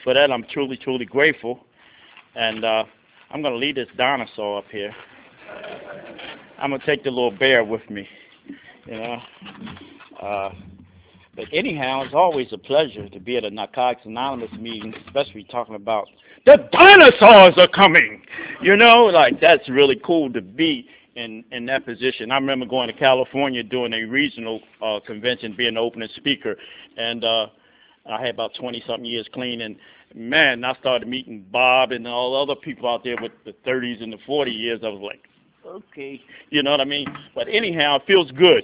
for that, I'm truly, truly grateful. And I'm going to leave this dinosaur up here. I'm going to take the little bear with me, you know. But anyhow, it's always a pleasure to be at a Narcotics Anonymous meeting, especially talking about the dinosaurs are coming. You know, like that's really cool to be in that position. I remember going to California doing a regional convention, being an opening speaker, and I had about 20-something years clean, and man, I started meeting Bob and all the other people out there with the 30s and the 40 years. I was like, okay, you know what I mean? But anyhow, it feels good.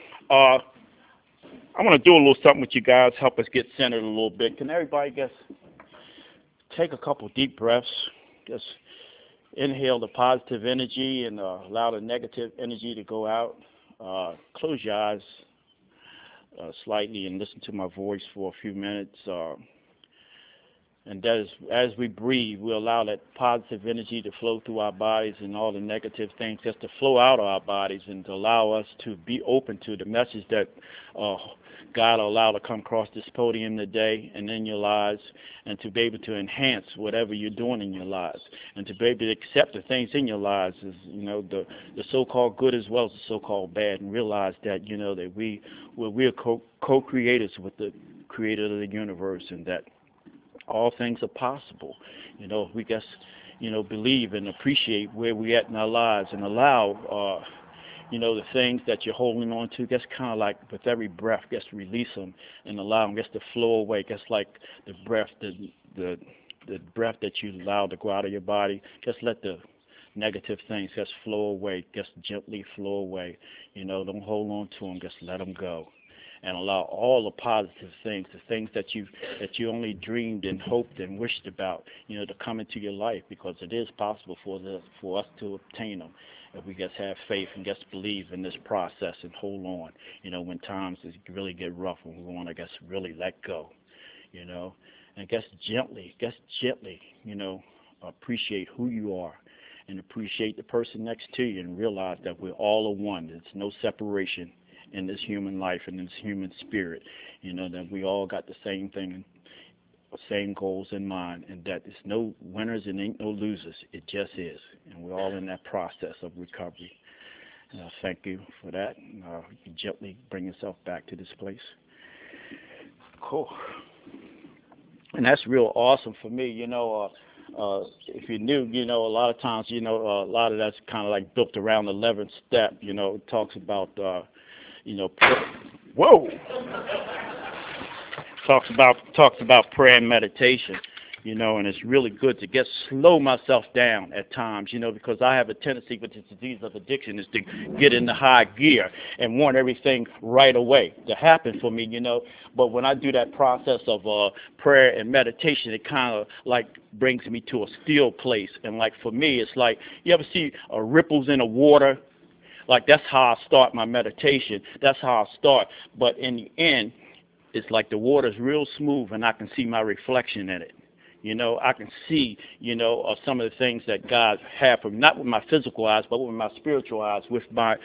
I want to do a little something with you guys, help us get centered a little bit. Can everybody just take a couple deep breaths, just inhale the positive energy and allow the negative energy to go out. Close your eyes slightly and listen to my voice for a few minutes. And that is, as we breathe, we allow that positive energy to flow through our bodies and all the negative things just to flow out of our bodies and to allow us to be open to the message that God will allow to come across this podium today and in your lives, and to be able to enhance whatever you're doing in your lives, and to be able to accept the things in your lives, as you know, the so-called good as well as the so-called bad, and realize that, you know, that we're co-creators with the creator of the universe, and that all things are possible. You know, if we just, you know, believe and appreciate where we're at in our lives and allow, you know, the things that you're holding on to, just kind of like with every breath, just release them and allow them just to flow away, just like the breath, the breath that you allow to go out of your body. Just let the negative things just flow away, just gently flow away. You know, don't hold on to them, just let them go. And allow all the positive things, the things that you only dreamed and hoped and wished about, you know, to come into your life, because it is possible for us to obtain them if we just have faith and just believe in this process and hold on. You know, when times really get rough and we want to just really let go, you know, and just gently, you know, appreciate who you are and appreciate the person next to you and realize that we're all a one. There's no separation in this human life and this human spirit, you know, that we all got the same thing, same goals in mind, and that there's no winners and ain't no losers. It just is, and we're all in that process of recovery. Thank you for that. You can gently bring yourself back to this place. Cool. And that's real awesome for me, you know. If you knew, you know, a lot of times, you know, a lot of that's kind of like built around the 11th step, you know. It talks about you know, whoa, talks about prayer and meditation, you know, and it's really good to slow myself down at times, you know, because I have a tendency with this disease of addiction is to get into high gear and want everything right away to happen for me, you know. But when I do that process of prayer and meditation, it kind of like brings me to a still place. And like for me, it's like, you ever see ripples in the water? Like that's how I start my meditation. That's how I start. But in the end, it's like the water's real smooth and I can see my reflection in it. You know, I can see, you know, some of the things that God had for me, not with my physical eyes, but with my spiritual eyes, with my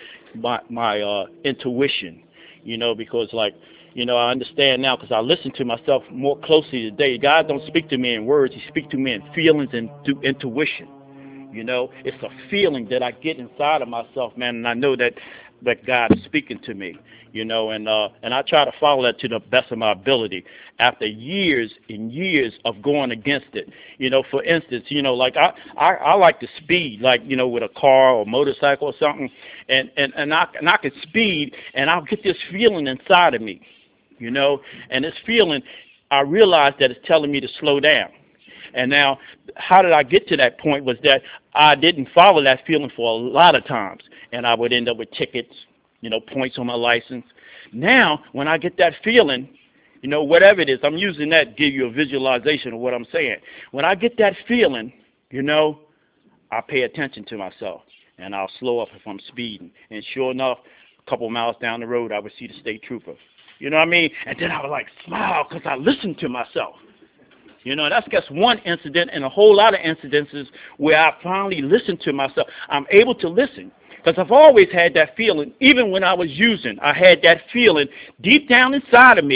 intuition, you know, because like, you know, I understand now because I listen to myself more closely today. God don't speak to me in words. He speaks to me in feelings and through intuition. You know, it's a feeling that I get inside of myself, man, and I know that God is speaking to me, you know, and I try to follow that to the best of my ability after years and years of going against it. You know, for instance, you know, like I like to speed, like, you know, with a car or motorcycle or something, and I can speed, and I'll get this feeling inside of me, you know, and this feeling, I realize that it's telling me to slow down. And now, how did I get to that point was that I didn't follow that feeling for a lot of times, and I would end up with tickets, you know, points on my license. Now, when I get that feeling, you know, whatever it is, I'm using that to give you a visualization of what I'm saying. When I get that feeling, you know, I pay attention to myself, and I'll slow up if I'm speeding. And sure enough, a couple miles down the road, I would see the state trooper. You know what I mean? And then I would like smile because I listened to myself. You know, that's just one incident and a whole lot of incidences where I finally listened to myself. I'm able to listen because I've always had that feeling. Even when I was using, I had that feeling deep down inside of me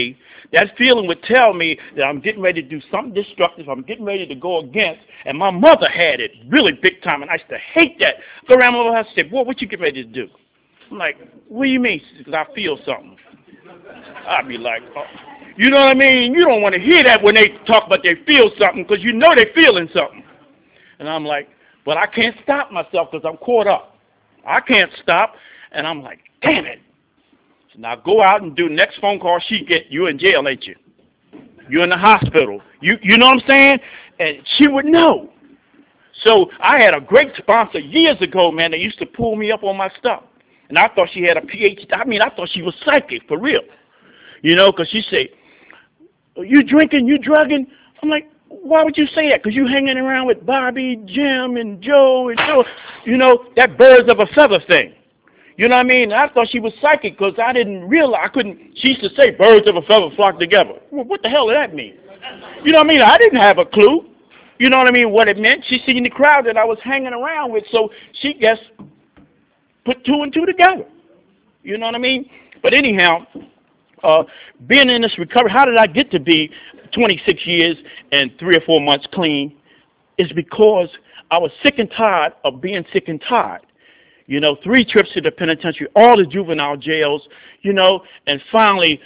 that feeling would tell me that I'm getting ready to do something destructive. I'm getting ready to go against. And my mother had it really big time, and I used to hate that. Go around my house and say, boy, what you getting ready to do? I'm like, what do you mean? Because I feel something. I'd be like, oh. You know what I mean? You don't want to hear that when they talk about they feel something, because you know they're feeling something. And I'm like, but I can't stop myself because I'm caught up. I can't stop. And I'm like, damn it. So now go out and do the next phone call she get, you in jail, ain't you? You in the hospital. You know what I'm saying? And she would know. So I had a great sponsor years ago, man, that used to pull me up on my stuff. And I thought she had a PhD. I mean, I thought she was psychic, for real. You know, because she said, you drinking, you drugging? I'm like, why would you say that? Because you hanging around with Bobby, Jim, and Joe, and Joe. You know, that birds of a feather thing. You know what I mean? I thought she was psychic because I didn't realize, I couldn't, she used to say birds of a feather flock together. Well, what the hell did that mean? You know what I mean? I didn't have a clue. You know what I mean? What it meant. She seen the crowd that I was hanging around with, so she just put two and two together. You know what I mean? But anyhow, being in this recovery, how did I get to be 26 years and 3 or 4 months clean? Is because I was sick and tired of being sick and tired. You know, 3 trips to the penitentiary, all the juvenile jails, you know, and finally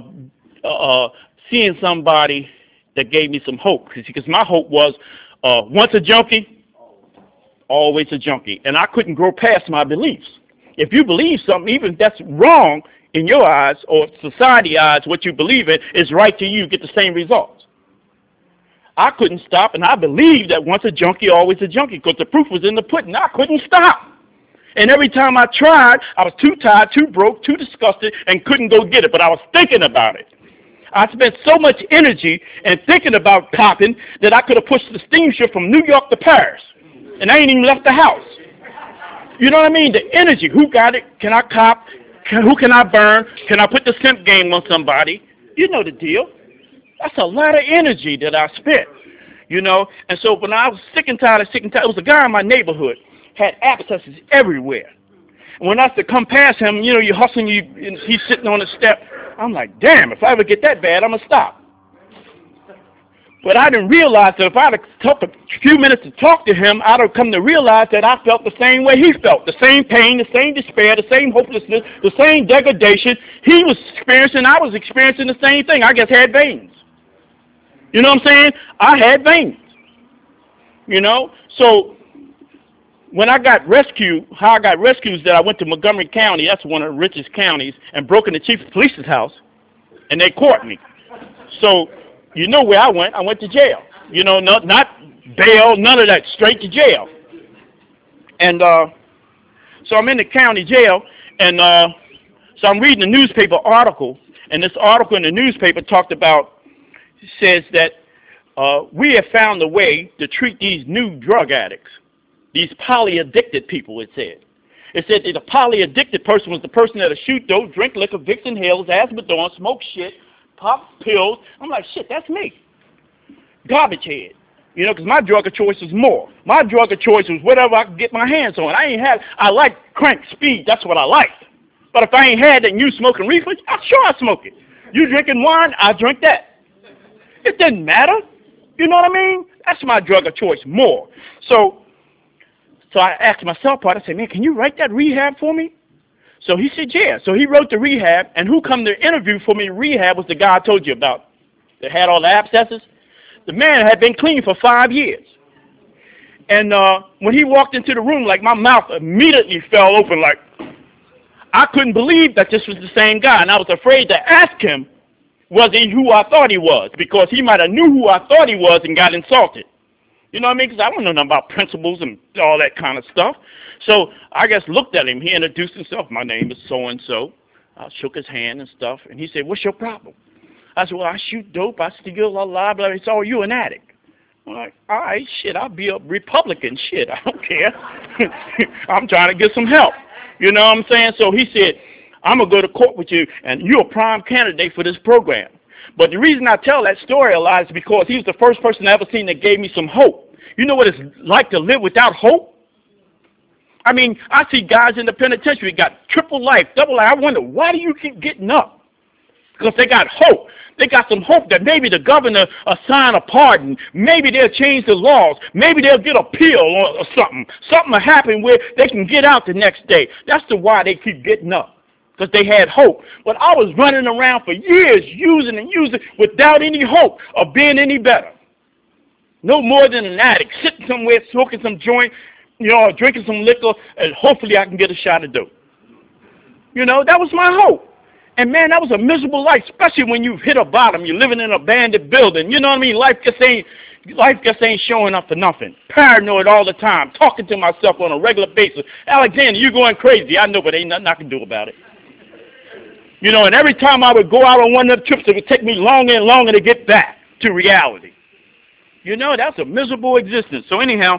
seeing somebody that gave me some hope. Because my hope was once a junkie, always a junkie. And I couldn't grow past my beliefs. If you believe something, even if that's wrong in your eyes or society eyes, what you believe in is right to you, get the same results. I couldn't stop, and I believed that once a junkie, always a junkie, because the proof was in the pudding. I couldn't stop. And every time I tried, I was too tired, too broke, too disgusted, and couldn't go get it. But I was thinking about it. I spent so much energy in thinking about copping that I could have pushed the steamship from New York to Paris. And I ain't even left the house. You know what I mean? The energy. Who got it? Can I cop? Who can I burn? Can I put the simp game on somebody? You know the deal. That's a lot of energy that I spent. You know? And so when I was sick and tired, it was a guy in my neighborhood. Had abscesses everywhere. And when I used to come past him, you know, you're hustling, and he's sitting on the step. I'm like, damn, if I ever get that bad, I'm going to stop. But I didn't realize that if I had took a few minutes to talk to him, I'd have come to realize that I felt the same way he felt. The same pain, the same despair, the same hopelessness, the same degradation. He was experiencing, I was experiencing the same thing. I just had veins. You know what I'm saying? I had veins. You know? So when I got rescued, how I got rescued is that I went to Montgomery County, that's one of the richest counties, and broke in the chief of police's house, and they caught me. So, you know where I went? I went to jail. You know, not bail, none of that, straight to jail. And so I'm in the county jail, and so I'm reading a newspaper article, and this article in the newspaper talked about, says that we have found a way to treat these new drug addicts. These polyaddicted people, it said. It said that a polyaddicted person was the person that'll shoot dope, drink liquor, Vicks inhalers, asthma, smoke shit, pop pills. I'm like, shit, that's me. Garbage head. You know, because my drug of choice was more. My drug of choice was whatever I could get my hands on. I like crank, speed. That's what I liked. But if I ain't had that and you smoking reefer, sure I smoke it. You drinking wine, I drink that. It didn't matter. You know what I mean? That's my drug of choice more. So I asked my cell partner, I said, man, can you write that rehab for me? So he said, yeah. So he wrote the rehab, and who come to interview for me in rehab was the guy I told you about that had all the abscesses. The man had been clean for 5 years. And when he walked into the room, like my mouth immediately fell open, like I couldn't believe that this was the same guy. And I was afraid to ask him, was he who I thought he was? Because he might have knew who I thought he was and got insulted. You know what I mean? Because I don't know nothing about principles and all that kind of stuff. So I just looked at him. He introduced himself. My name is so-and-so. I shook his hand and stuff. And he said, what's your problem? I said, well, I shoot dope. I steal, blah, blah, blah. He said, oh, you an addict. I'm like, all right, shit, I'll be a Republican. Shit, I don't care. I'm trying to get some help. You know what I'm saying? So he said, I'm going to go to court with you, and you're a prime candidate for this program. But the reason I tell that story a lot is because he was the first person I ever seen that gave me some hope. You know what it's like to live without hope? I mean, I see guys in the penitentiary got triple life, double life. I wonder, why do you keep getting up? Because they got hope. They got some hope that maybe the governor will sign a pardon. Maybe they'll change the laws. Maybe they'll get a pill or something. Something will happen where they can get out the next day. That's the why they keep getting up, because they had hope. But I was running around for years using and using without any hope of being any better. No more than an addict, sitting somewhere smoking some joint, or drinking some liquor, and hopefully I can get a shot of dope. That was my hope. And man, that was a miserable life, especially when you've hit a bottom. You're living in an abandoned building. You know what I mean? Life just ain't showing up for nothing. Paranoid all the time, talking to myself on a regular basis. Alexander, you're going crazy. I know, but ain't nothing I can do about it. And every time I would go out on one of the trips, it would take me longer and longer to get back to reality. That's a miserable existence. So anyhow,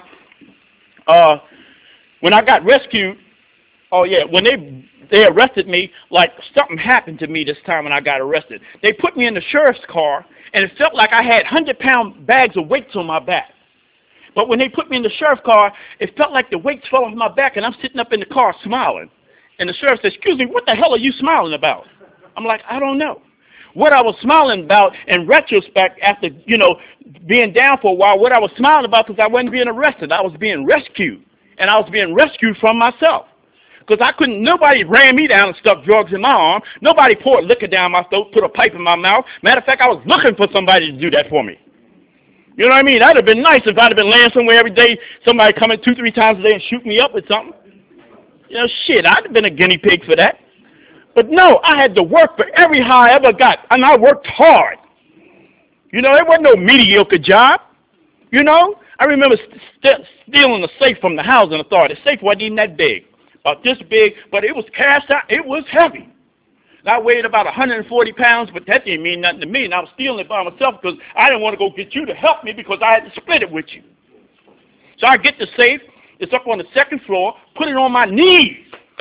when I got rescued, when they arrested me, like something happened to me this time when I got arrested. They put me in the sheriff's car, and it felt like I had 100-pound bags of weights on my back. But when they put me in the sheriff's car, it felt like the weights fell off my back, and I'm sitting up in the car smiling. And the sheriff said, "Excuse me, what the hell are you smiling about?" I'm like, "I don't know." What I was smiling about in retrospect after, being down for a while, what I was smiling about was I wasn't being arrested. I was being rescued, and I was being rescued from myself. Because nobody ran me down and stuck drugs in my arm. Nobody poured liquor down my throat, put a pipe in my mouth. Matter of fact, I was looking for somebody to do that for me. You know what I mean? That would have been nice if I'd have been laying somewhere every day, somebody coming 2-3 times a day and shoot me up with something. Shit, I'd have been a guinea pig for that. But no, I had to work for every high I ever got, and I worked hard. There wasn't no mediocre job. I remember stealing a safe from the housing authority. The safe wasn't even that big. About this big, but it was cast out. It was heavy. And I weighed about 140 pounds, but that didn't mean nothing to me. And I was stealing it by myself because I didn't want to go get you to help me because I had to split it with you. So I get the safe. It's up on the second floor. Put it on my knees.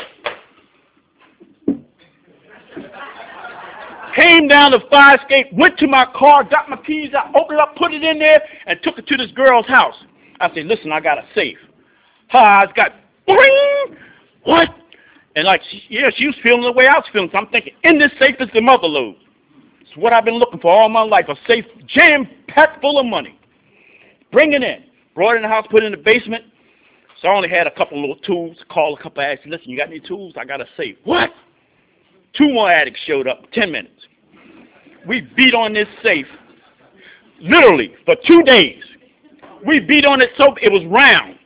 Came down the fire escape, went to my car, got my keys out, opened it up, put it in there, and took it to this girl's house. I said, "Listen, I got a safe." Her eyes got, boing! What? And she was feeling the way I was feeling. So I'm thinking, in this safe is the mother lode. It's what I've been looking for all my life, a safe jam-packed full of money. Bring it in. Brought it in the house, put it in the basement. So I only had a couple little tools. Called a couple of addicts. "Listen, you got any tools? I got a safe." What? 2 more addicts showed up, 10 minutes. We beat on this safe, literally, for 2 days. We beat on it so it was round.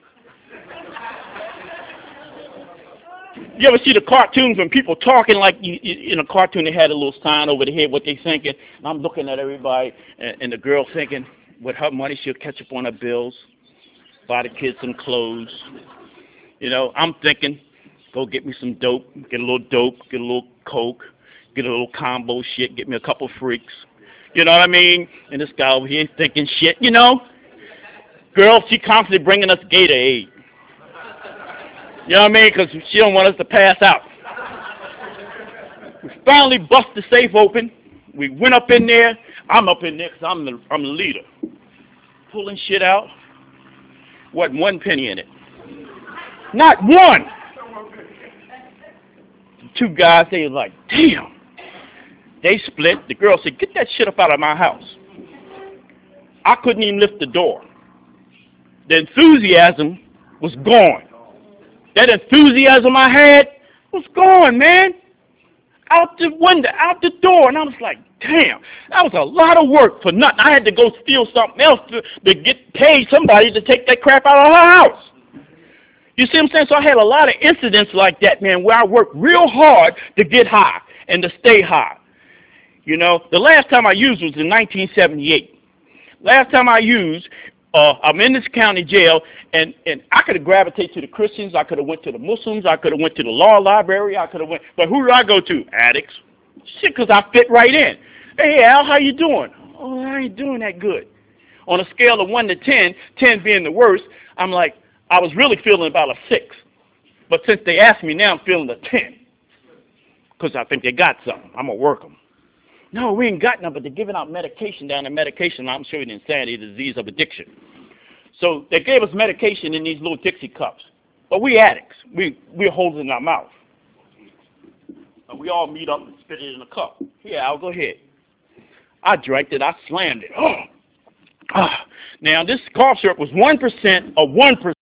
You ever see the cartoons when people talking like in a cartoon they had a little sign over the head what they thinking? And I'm looking at everybody and the girl thinking with her money she'll catch up on her bills, buy the kids some clothes. I'm thinking go get me some dope, get a little dope, get a little coke, get a little combo shit, get me a couple freaks. You know what I mean? And this guy over here ain't thinking shit, Girl, she constantly bringing us Gatorade. You know what I mean? Because she don't want us to pass out. We finally bust the safe open. We went up in there. I'm up in there because I'm the leader. Pulling shit out. Wasn't 1 penny in it. Not one. The 2 guys, they were like, damn. They split. The girl said, "Get that shit up out of my house." I couldn't even lift the door. The enthusiasm was gone. That enthusiasm I had was gone, man. Out the window, out the door. And I was like, damn, that was a lot of work for nothing. I had to go steal something else to get paid somebody to take that crap out of her house. You see what I'm saying? So I had a lot of incidents like that, man, where I worked real hard to get high and to stay high. The last time I used was in 1978. Last time I used, I'm in this county jail, and I could have gravitated to the Christians. I could have went to the Muslims. I could have went to the law library. But who do I go to? Addicts. Shit, because I fit right in. "Hey, Al, how you doing?" "Oh, I ain't doing that good." On a scale of 1 to 10, 10 being the worst, I'm like, I was really feeling about a 6. But since they asked me now, I'm feeling a 10. Because I think they got something. I'm going to work them. "No, we ain't got none, but they're giving out medication down there. Medication, I'm showing you the insanity, the disease of addiction." So they gave us medication in these little Dixie cups. But we addicts. We're holding it in our mouth. And we all meet up and spit it in a cup. "Here, Al, go ahead." I drank it. I slammed it. Oh. Ah. Now, this cough syrup was 1% of 1%.